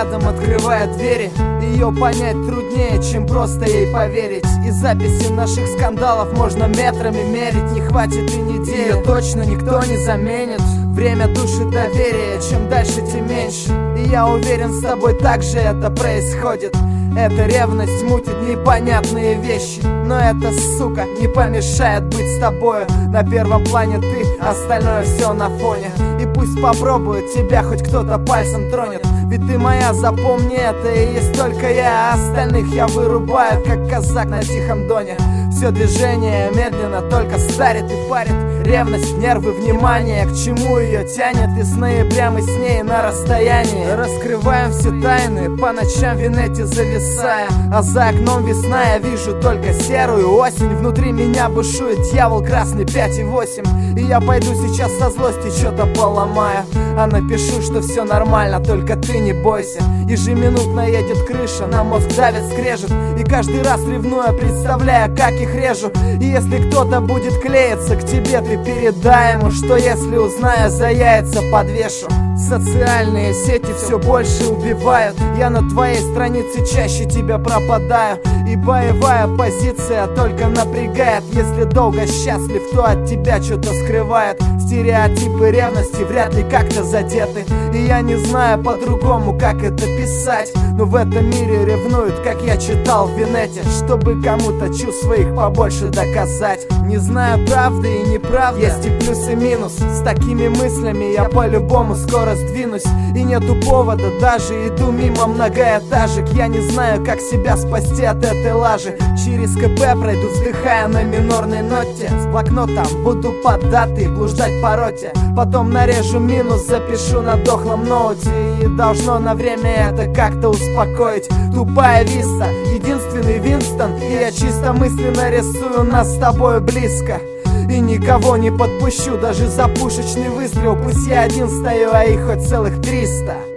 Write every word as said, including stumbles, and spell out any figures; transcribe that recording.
рядом открывает двери. Ее понять труднее, чем просто ей поверить. И записи наших скандалов можно метрами мерить. Не хватит и недели, ее точно никто не заменит. Время душит доверие, чем дальше, тем меньше. И я уверен, с тобой так же это происходит. Эта ревность мутит непонятные вещи, но эта сука не помешает быть с тобою. На первом плане ты, остальное все на фоне. И пусть попробует тебя хоть кто-то пальцем тронет. Ведь ты моя, запомни это, и есть только я. А остальных я вырубаю, как казак на тихом доне. Все движение медленно только старит и парит. Ревность, нервы, внимание, к чему ее тянет. И с ноября мы с ней на расстоянии. Раскрываем все тайны, по ночам в инете зависая. А за окном весна, я вижу только серую осень. Внутри меня бушует дьявол красный пять и восемь. И я пойду сейчас со злости что-то поломаю. А напишу, что все нормально, только ты не бойся. Ежеминутно едет крыша, на мозг давит, скрежет. И каждый раз ревную, представляя, как их режу. И если кто-то будет клеиться к тебе, ты передай ему, что если узнаю, за яйца подвешу. Социальные сети все больше убивают. Я на твоей странице чаще тебя пропадаю. И боевая позиция только напрягает. Если долго счастлив, то от тебя что-то скрывает. Стереотипы ревности вряд ли как-то задеты. И я не знаю по-другому, как это писать. Но в этом мире ревнуют, как я читал в инете, чтобы кому-то чувств своих побольше доказать. Не знаю правды и неправды, есть и плюс и минус. С такими мыслями я по-любому скоро сдвинусь. И нету повода, даже иду мимо многоэтажек. Я не знаю, как себя спасти от этой лажи. Через КП пройду, вздыхая на минорной ноте. С блокнотом буду под датой блуждать по роте. Потом нарежу минус, запишу на дохлом ноуте. И должно на время это как-то успокоить. Тупая виста, единственный Винстон. И я чисто мысленно рисую нас с тобой близко. И никого не подпущу, даже за пушечный выстрел. Пусть я один стою, а их хоть целых триста.